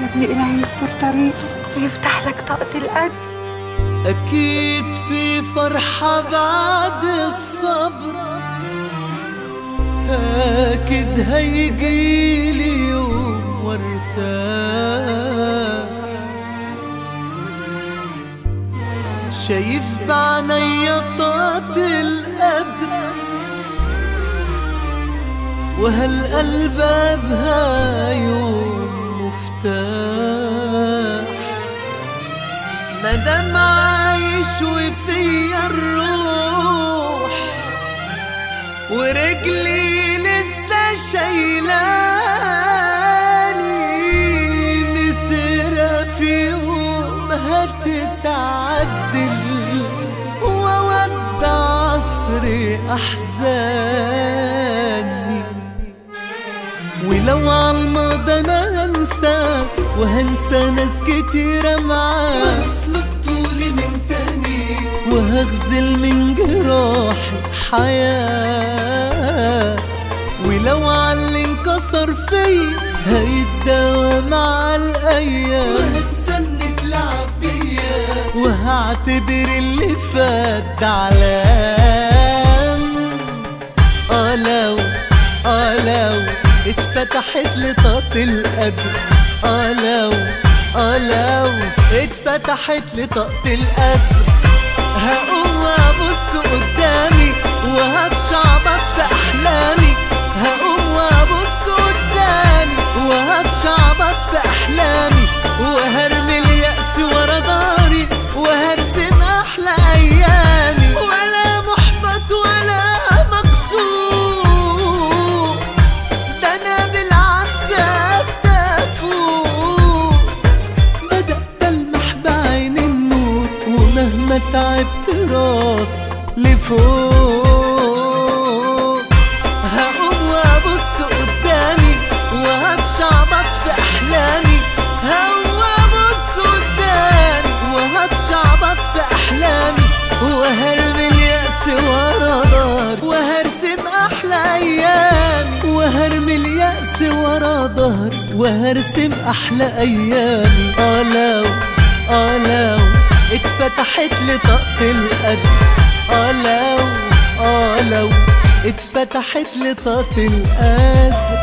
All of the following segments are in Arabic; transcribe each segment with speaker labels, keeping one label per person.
Speaker 1: يا ابني إلهي يستر طريقك ويفتح لك طاقة القدر.
Speaker 2: أكيد في فرحة بعد الصبر، أكيد هيجيلي يوم وارتاح. شايف بعنايا طاقة القدر، وهالقلب بها يوم مفتاح. مادام عايش وفيا الروح، ورجلي لسه شايلاني، مسيرة في يوم هتتعدل، وودع عصري أحزاني. ولو عالماضي أنا هنسى، وهنسى ناس كتيرة معاك، وهسلك طولي من تاني، وهغزل من جراحي حياة. ولو عاللي انكسر فيا هيتداوى مع الأيام، وهتسند لعب بيا، وهعتبر اللي فات ده علام. لو اتفتحت لي طاقة القدر، لو اتفتحت لي طاقة القدر، هقوم وابص قدامي وهتشعبط في احلامي. هقوم وابص قدامي وهتشعبط في احلامي، وهرمي اليأس ورا ضهري، وهرسم احلى ايامي. ولا محبط ولا مكسور، ده انا بالعكس اتفوق. بدأت المح بعين النور، ومهما تعبت راس لفوق. هقوم وابص قدامي وهتشعبط في احلامي. هقوم وابص قدامي وهتشعبط في احلامي، وهرمي اليأس ورا ضهري، وهرسم احلى ايامي. وهرمي اليأس ورا ضهري، وهرسم احلى ايامي. لو اتفتحت لي طاقة القدر، لو اتفتحت لي طاقة القدر.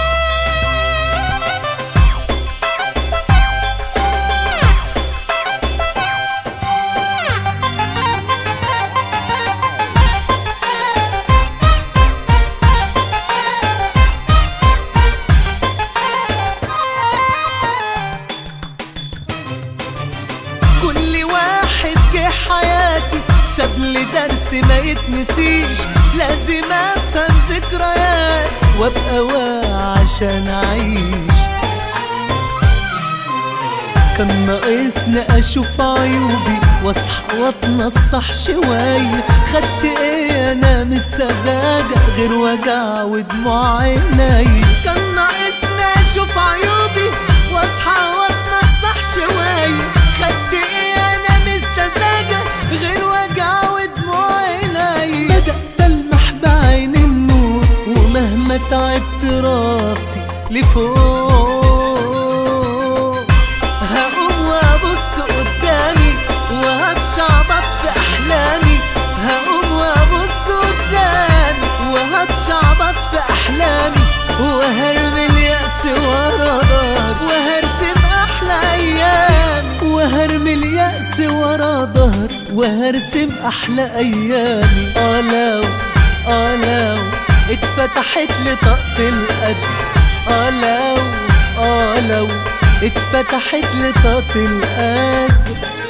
Speaker 2: كل واحد جه حياتي سابلي درس ما يتنسيش، لازم افهم ذكرياتي وابقى واعي عشان اعيش. كان ناقصني اشوف عيوبي واصحى واتنصح شوية. خدت ايه انا من السذاجة غير وجع ودموع عيني؟ كان ناقصني اشوف عيوبي واصحى واتنصح شوية. خدت ايه انا من السذاجة غير وجع ودموع عيني؟ بدأت المح بعين النور، ومهما تعبت راسي لفوق. هقوم وابص قدامي وهتشعبط في احلامي. هقوم وابص قدامي وهتشعبط في احلامي، وهرمي اليأس ورا ضهري، وهرسم احلى ايامي. وهرمي اليأس ورا ضهري، وهرسم احلى ايامي. لو اتفتحت لي طاقة القدر، لو اتفتحت لي طاقة القدر.